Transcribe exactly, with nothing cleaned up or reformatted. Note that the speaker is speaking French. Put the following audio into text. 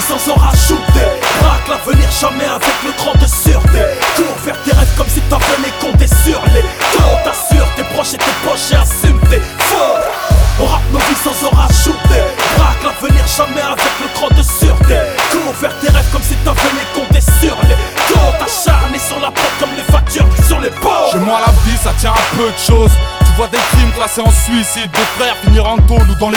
sans en rajouter. Braque l'avenir jamais avec le cran de sûreté. Cours vers tes rêves comme si t'en venais compter sur les taux. T'assures tes proches et tes poches et assume tes fautes. On rappe nos vies sans en rajouter. Braque l'avenir jamais avec le cran de sûreté. Cours vers tes rêves comme si t'en venais compter sur les taux. T'acharné sur la porte comme les factures sur les pots. Chez moi la vie ça tient à peu de choses. Tu vois des crimes classés en suicide, des frères finir en tôle ou dans les